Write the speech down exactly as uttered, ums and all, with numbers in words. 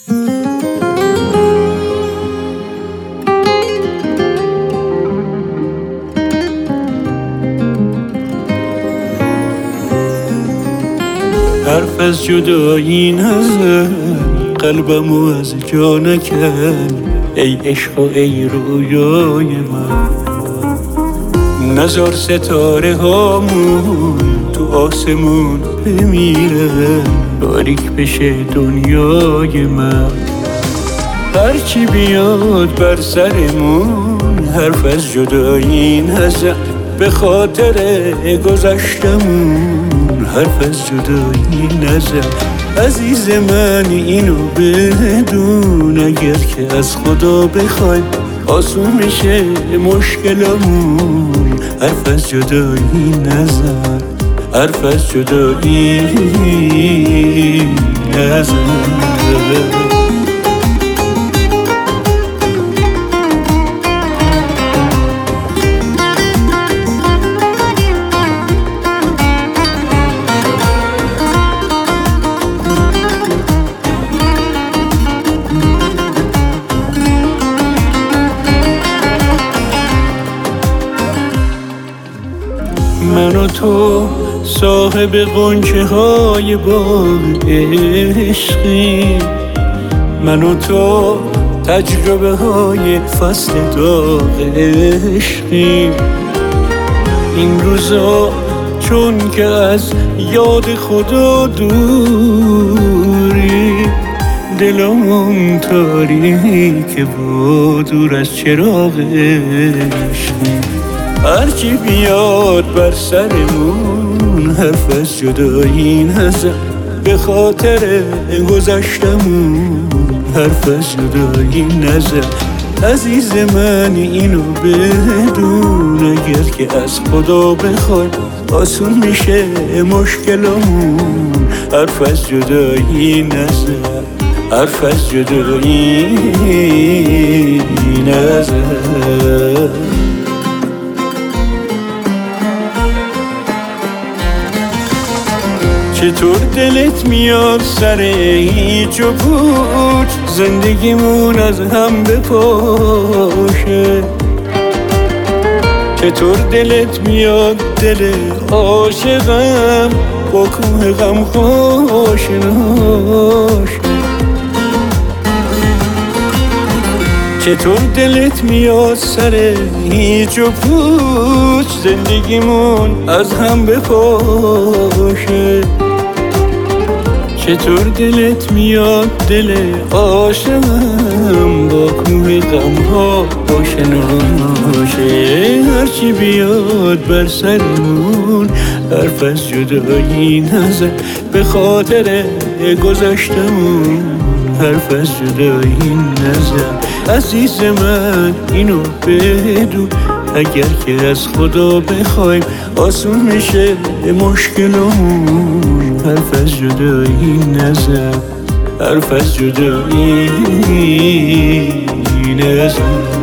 حرف از جدایی نزن، قلبمو از جا نکن، ای عشق و ای رویای من. نذار ستاره هامون تو آسمون بمیرن، تاریک بشه دنیای من. هرچی بیاد بر سرمون، حرف از جدایی نزن، به خاطر گذشتمون حرف از جدایی نزن. عزیز من اینو بدون، اگر که از خدا بخوای آسون میشه مشکلمون. حرف از جدایی نزن، حرف از جدایی نزن. من و تو صاحب غنچه های باغ عشقی، من و تو تجربه های فصل داغ عشقی. این روزا چون که از یاد خدا دوری، دلم تاریک و دور از چراغ عشقی. هرچی بیاد بر سرمون، حرف از جدایی نزن، به خاطر گذشتمون حرف از جدایی نزن. عزیز من اینو بدون، اگر که از خدا بخوای آسون میشه مشکلمون. حرف از جدایی نزن، حرف از جدایی نزن. چطور دلت میاد سر هیچ و پوچ، زندگیمون از هم بپاشه؟ چطور دلت میاد دل عاشقم با کوه غم خوش ناشه؟ چطور دلت میاد سر هیچ و پوچ، زندگیمون از هم بپاشه؟ چطور دلت میاد دل عاشقم با کوه غم ها باشه ناشه؟ هرچی بیاد بر سرمون، حرف از جدایی نزن، به خاطر گذشتمون حرف از جدایی نزن. عزیز من اینو بدون، اگر که از خدا بخوایم آسون میشه مشکلمون. حرف از جدایی نزن، حرف از جدایی نزن.